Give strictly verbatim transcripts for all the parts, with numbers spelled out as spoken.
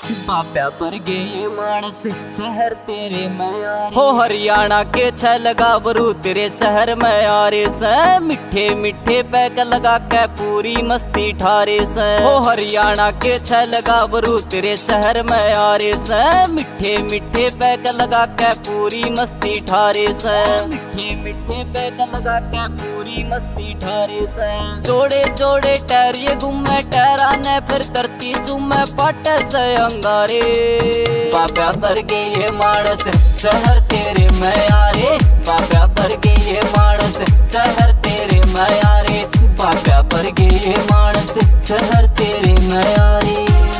बाबा वर्गे ये मानस शहर तेरे मैं हो हरियाणा के छ लगा बरू तेरे शहर में आरे से मिठे मिठे पैक लगा के पूरी मस्ती ठारे से हो हरियाणा के छ लगा बरू तेरे शहर में आरे से मिठे मिठे पैक लगा के पूरी मस्ती ठारे से मिठे मिठे पैक लगा के पूरी मस्ती ठारे से जोड़े जोड़े टहरिए घूमे टहरा ने फिर करती चूमे पाटे से अंगारे बाबा वर्गे ये मानस शहर तेरे मैं आरे बाबा वर्गे ये मानस शहर तेरे मैं आरे बाबा वर्गे ये मानस शहर तेरे मैं आरे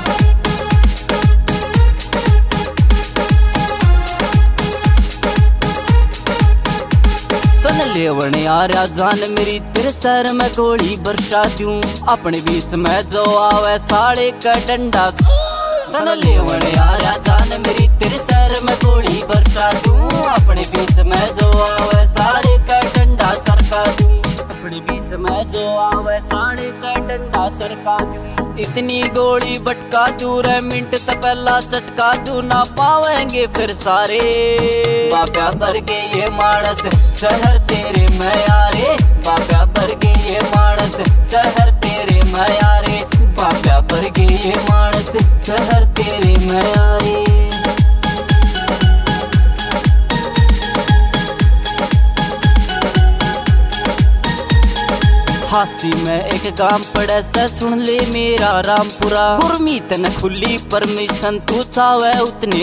लेवण यारा जान मेरी तेरे सर में गोली बरसा दूं अपने बीच में जो आवे साले का डंडा तन लेवण यारा जान मेरी तेरे सर में गोली बरसा दूं अपने बीच में जो आवे साले का डंडा सरका दूं अपने बीच में जो आवे साले का डंडा सरका दूं इतनी गोली बटका दूं रे मिनट तो पहला चटका दूं ना पावेंगे फिर सारे बाबा वर्गे ये मानस शहर तेरे मैं आरे बाबा वर्गे ये मानस शहर तेरे मैं आरे बाबा वर्गे ये मानस शहर तेरे मैं आरे हासी में एक गांव पड़े से सुन ले मेरा रामपुरा गुरमीत न खुली परमिशन तू चावे उतने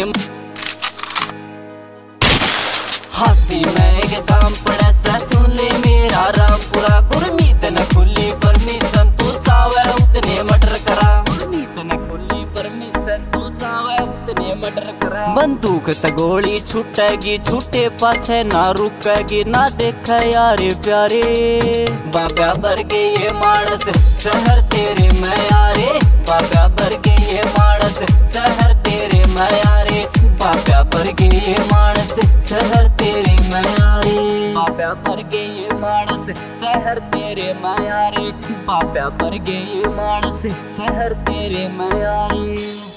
हासी में एक गांव पड़े से सुन ले मेरा रामपुरा गुरमीत न खुली परमिशन तू चावे उतने मर्डर करा गुरमीत न खुली परमिशन तू चावे उतने मर्डर करा बंदूक त गोली छूटेगी छूटे पाछे ना रुकेगी ना देखा यारे प्यारे बाबा वर्गे ये मानस शहर तेरे मैं आरे बाबा वर्गे ये मानस शहर तेरे मैं आरे बाबा वर्गे ये मानस शहर तेरे मैं आरे बाबा वर्गे ये मानस शहर तेरे मैं आरे बाबा वर्गे ये मानस शहर तेरे मैं आरे।